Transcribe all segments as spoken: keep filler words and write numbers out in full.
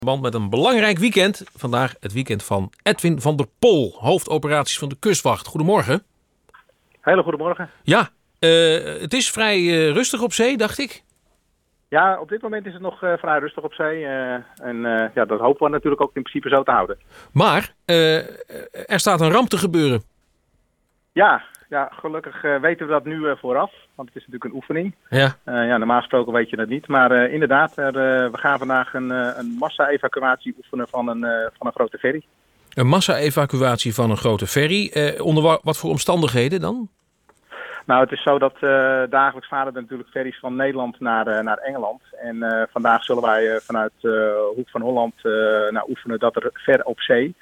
Band met een belangrijk weekend. Vandaag het weekend van Edwin van der Pol, hoofdoperaties van de kustwacht. Goedemorgen. Hele goedemorgen. Ja, uh, het is vrij uh, rustig op zee, dacht ik. Ja, op dit moment is het nog uh, vrij rustig op zee. Uh, en uh, ja, dat hopen we natuurlijk ook in principe zo te houden. Maar uh, er staat een ramp te gebeuren. Ja, ja gelukkig uh, weten we dat nu uh, vooraf. Want het is natuurlijk een oefening. Ja. Uh, ja, normaal gesproken weet je dat niet. Maar uh, inderdaad, er, uh, we gaan vandaag een, uh, een massa-evacuatie oefenen van een, uh, van een grote ferry. Een massa-evacuatie van een grote ferry. Uh, onder wa- wat voor omstandigheden dan? Nou, het is zo dat uh, dagelijks varen er natuurlijk ferries van Nederland naar, uh, naar Engeland. En uh, vandaag zullen wij uh, vanuit uh, Hoek van Holland uh, nou, oefenen dat er ver op zee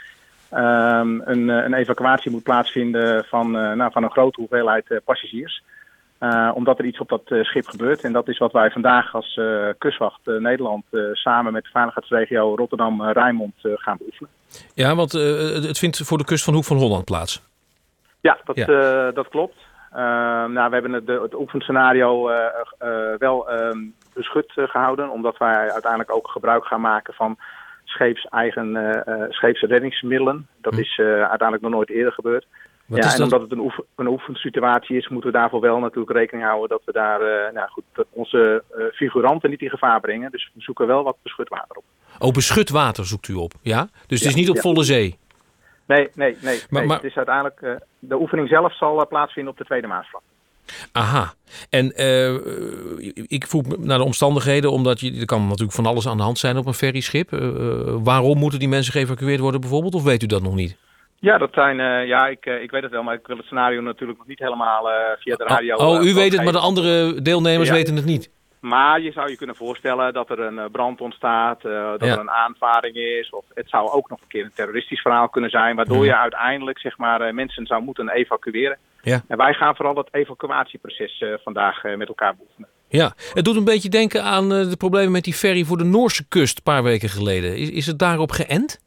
um, een, een evacuatie moet plaatsvinden van, uh, nou, van een grote hoeveelheid uh, passagiers. Uh, omdat er iets op dat uh, schip gebeurt. En dat is wat wij vandaag als uh, kustwacht uh, Nederland uh, samen met de veiligheidsregio Rotterdam-Rijnmond uh, gaan beoefenen. Ja, want uh, het vindt voor de kust van Hoek van Holland plaats. Ja, dat, ja. Uh, dat klopt. Uh, nou, we hebben het, het oefenscenario uh, uh, wel uh, beschut uh, gehouden, omdat wij uiteindelijk ook gebruik gaan maken van scheepseigen uh, uh, scheepsreddingsmiddelen. Dat hm. is uh, uiteindelijk nog nooit eerder gebeurd. Wat ja, en dat? Omdat het een, oefen, een oefensituatie is, moeten we daarvoor wel natuurlijk rekening houden dat we daar uh, nou goed, dat onze uh, figuranten niet in gevaar brengen. Dus we zoeken wel wat beschut water op. Oh, beschut water zoekt u op, ja? Dus het ja, is niet op ja. volle zee? Nee, nee, nee. Maar, nee. maar... Het is uiteindelijk, uh, de oefening zelf zal uh, plaatsvinden op de Tweede Maasvlakte. Aha. En uh, ik vroeg naar de omstandigheden, omdat je, er kan natuurlijk van alles aan de hand zijn op een ferryschip. Uh, waarom moeten die mensen geëvacueerd worden bijvoorbeeld, of weet u dat nog niet? Ja, dat zijn, uh, ja, ik, uh, ik weet het wel, maar ik wil het scenario natuurlijk nog niet helemaal uh, via de radio. Oh, oh u uh, weet het, maar de andere deelnemers ja. weten het niet? Maar je zou je kunnen voorstellen dat er een brand ontstaat, uh, dat ja. er een aanvaring is. Of het zou ook nog een keer een terroristisch verhaal kunnen zijn, waardoor ja. je uiteindelijk zeg maar, uh, mensen zou moeten evacueren. Ja. En wij gaan vooral het evacuatieproces uh, vandaag uh, met elkaar beoefenen. Ja, het doet een beetje denken aan uh, de problemen met die ferry voor de Noorse kust een paar weken geleden. Is, is het daarop geënt?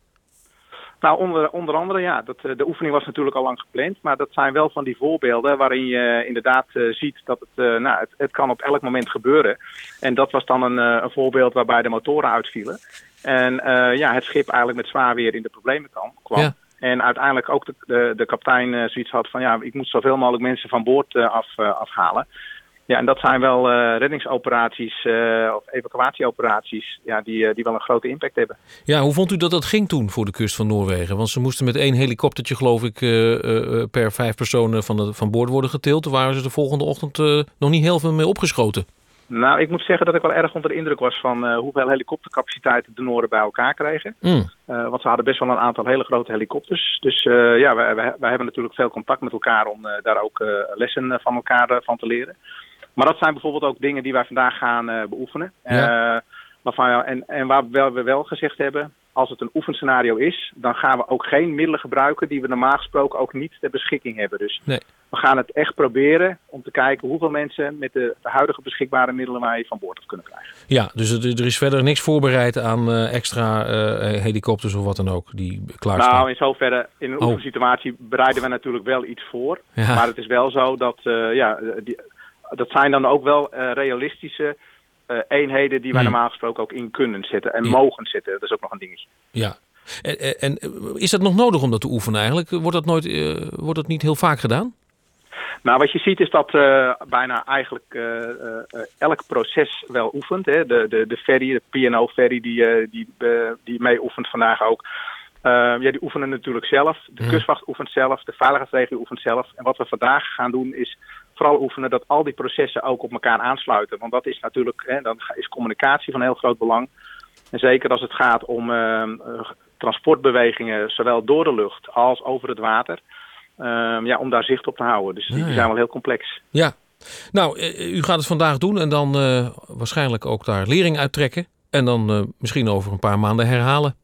Nou, onder, onder andere ja. Dat, de oefening was natuurlijk al lang gepland. Maar dat zijn wel van die voorbeelden waarin je inderdaad uh, ziet dat het, uh, nou, het, het kan op elk moment gebeuren. En dat was dan een, uh, een voorbeeld waarbij de motoren uitvielen. En uh, ja, het schip eigenlijk met zwaar weer in de problemen kwam. kwam. Ja. En uiteindelijk ook de, de, de kapitein uh, zoiets had van ja, ik moet zoveel mogelijk mensen van boord uh, af, uh, afhalen. Ja, en dat zijn wel uh, reddingsoperaties uh, of evacuatieoperaties ja, die, uh, die wel een grote impact hebben. Ja, hoe vond u dat dat ging toen voor de kust van Noorwegen? Want ze moesten met één helikoptertje, geloof ik, uh, uh, per vijf personen van, de, van boord worden getild. Toen waren ze de volgende ochtend uh, nog niet heel veel mee opgeschoten. Nou, ik moet zeggen dat ik wel erg onder de indruk was van uh, hoeveel helikoptercapaciteiten de Noorden bij elkaar kregen. Mm. Uh, want ze hadden best wel een aantal hele grote helikopters. Dus uh, ja, wij, wij, wij hebben natuurlijk veel contact met elkaar om uh, daar ook uh, lessen van elkaar uh, van te leren. Maar dat zijn bijvoorbeeld ook dingen die wij vandaag gaan uh, beoefenen. Ja. Uh, waarvan, en, en waar we, we wel gezegd hebben, als het een oefenscenario is, dan gaan we ook geen middelen gebruiken die we normaal gesproken ook niet ter beschikking hebben. Dus nee. we gaan het echt proberen om te kijken hoeveel mensen met de, de huidige beschikbare middelen wij van boord af kunnen krijgen. Ja, dus er, er is verder niks voorbereid aan uh, extra uh, helikopters of wat dan ook die klaarstaan? Nou, in zoverre, in een oh. oefensituatie bereiden we natuurlijk wel iets voor. Ja. Maar het is wel zo dat, uh, ja, die, dat zijn dan ook wel uh, realistische uh, eenheden die wij hmm. normaal gesproken ook in kunnen zetten en ja. mogen zetten. Dat is ook nog een dingetje. Ja. En, en is dat nog nodig om dat te oefenen eigenlijk? Wordt dat, nooit, uh, wordt dat niet heel vaak gedaan? Nou, wat je ziet is dat uh, bijna eigenlijk uh, uh, elk proces wel oefent. Hè. De, de, de ferry, de P en O-ferry die, uh, die, uh, die mee oefent vandaag ook. Uh, ja, die oefenen natuurlijk zelf. De hmm. kustwacht oefent zelf, de veiligheidsregio oefent zelf. En wat we vandaag gaan doen is vooral oefenen dat al die processen ook op elkaar aansluiten. Want dat is natuurlijk, hè, dan is communicatie van heel groot belang. En zeker als het gaat om uh, transportbewegingen, zowel door de lucht als over het water. Uh, ja, om daar zicht op te houden. Dus die, ja, ja. die zijn wel heel complex. Ja, nou, u gaat het vandaag doen en dan uh, waarschijnlijk ook daar lering uittrekken. En dan uh, misschien over een paar maanden herhalen.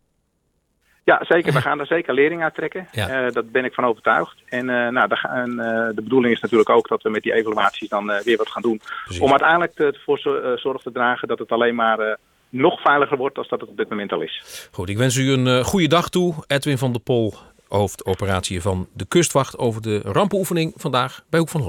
Ja, zeker. We gaan er zeker lering uit trekken. Ja. Uh, dat ben ik van overtuigd. En uh, nou, de, uh, de bedoeling is natuurlijk ook dat we met die evaluaties dan uh, weer wat gaan doen. Precies. Om uiteindelijk ervoor uh, zorg te dragen dat het alleen maar uh, nog veiliger wordt dan dat het op dit moment al is. Goed, ik wens u een uh, goede dag toe. Edwin van der Pol, hoofdoperatie van de kustwacht over de rampenoefening vandaag bij Hoek van Holland.